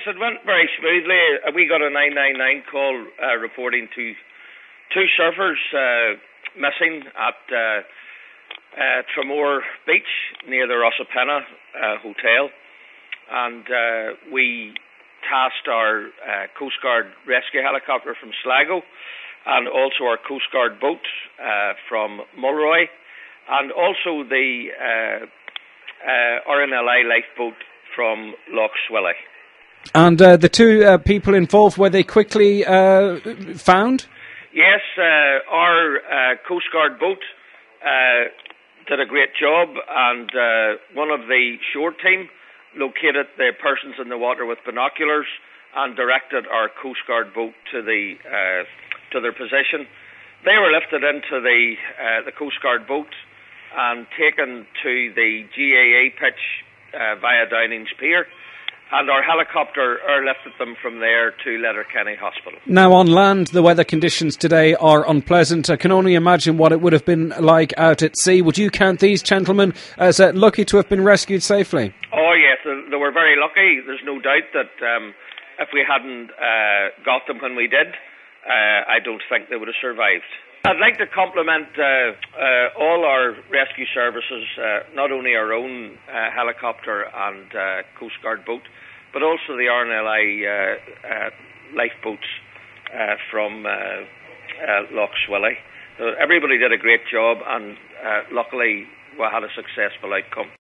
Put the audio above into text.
it went very smoothly. We got a 999 call reporting two surfers missing at Tramore Beach near the Rossapena Hotel, and we tasked our Coast Guard rescue helicopter from Sligo and also our Coast Guard boat from Mulroy, and also the RNLI lifeboat from Loch Swilly. And the two people involved, were they quickly found? Yes, our Coast Guard boat did a great job, and one of the shore team located the persons in the water with binoculars and directed our Coast Guard boat to their position. They were lifted into the Coast Guard boat and taken to the GAA pitch via Downings Pier, and our helicopter airlifted them from there to Letterkenny Hospital. Now, on land, the weather conditions today are unpleasant. I can only imagine what it would have been like out at sea. Would you count these gentlemen as lucky to have been rescued safely? Oh, yes, they were very lucky. There's no doubt that if we hadn't got them when we did, I don't think they would have survived. I'd like to compliment all our rescue services, not only our own helicopter and Coast Guard boat, but also the RNLI lifeboats from Loch Swilly. Everybody did a great job, and luckily we had a successful outcome.